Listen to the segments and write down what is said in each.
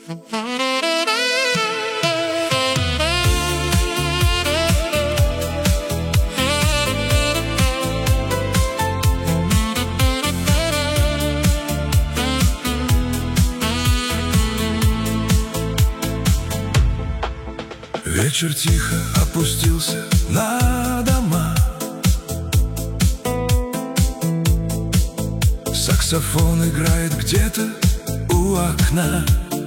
Вечер тихо опустился на дома. Саксофон играет где-то у окна.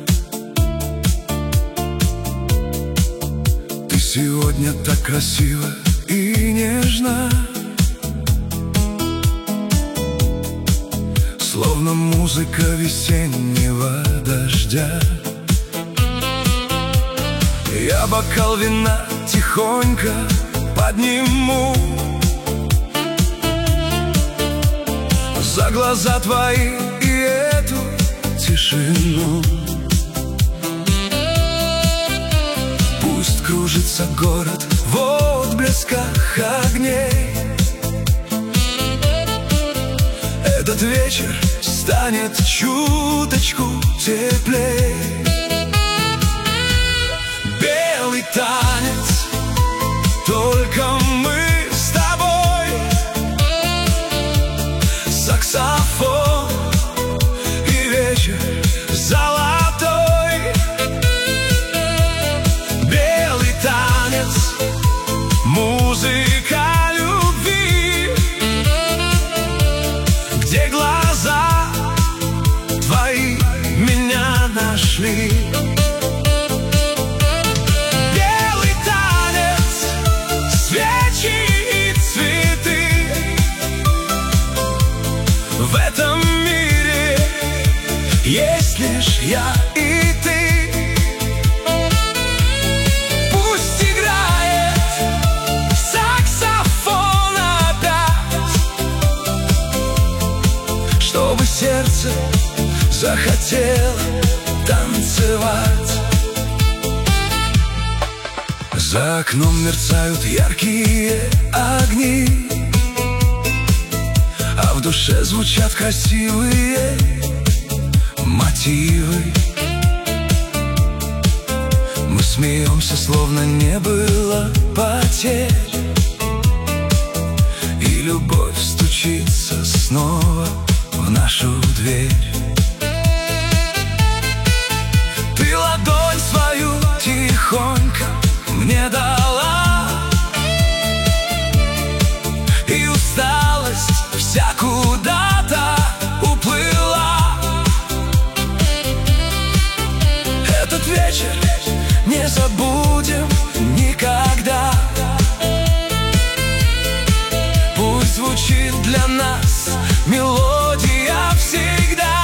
Ты сегодня так красива и нежна, словно музыка весеннего дождя. Я бокал вина тихонько подниму за глаза твои и эту тишину. Пусть кружится город в отблесках огней. Этот вечер станет чуточку теплей. Белый танец, только мы с тобой. Саксофон и вечер золотой. Белый танец, музыка любви, где глаза твои меня нашли. В этом мире есть лишь я и ты. Пусть играет саксофон опять, чтобы сердце захотело танцевать. За окном мерцают яркие огни, а в душе звучат красивые мотивы. Мы смеемся, словно не было потерь, и любовь стучится снова в нашу дверь. Ты ладонь свою тихонько мне дала, и усталость вся куда-то уплыла. Этот вечер не забудем никогда. Пусть звучит для нас мелодия всегда.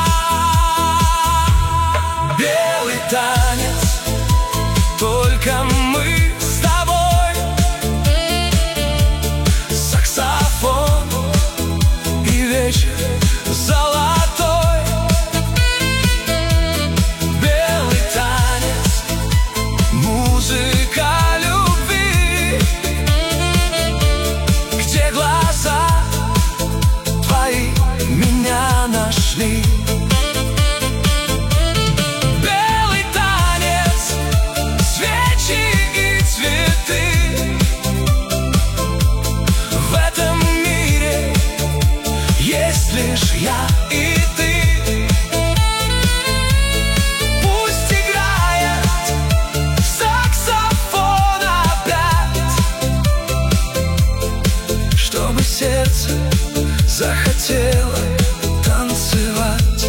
Белый танец, только мы с тобой. Саксофон и вечер золотой. Белый танец, музыка любви, где глаза твои меня нашли. Белый танец, свечи и цветы. В этом мире есть лишь я и ты. Пусть играет саксофон опять, чтобы сердце захотело танцевать.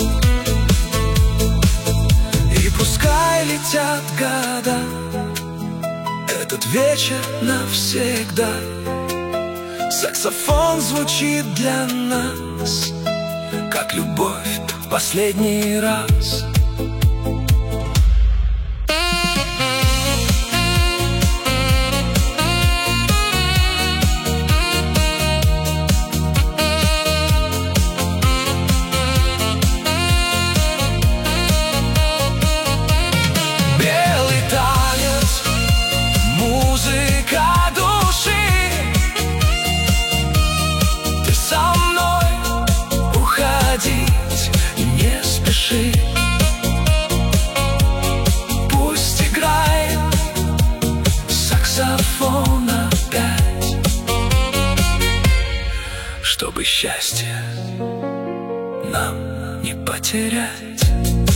И пускай летят года, этот вечер навсегда. Саксофон звучит для нас, как любовь в последний раз. Белый танец, музыка души. Ты со мной, уходить не спеши. Чтобы счастье нам не потерять.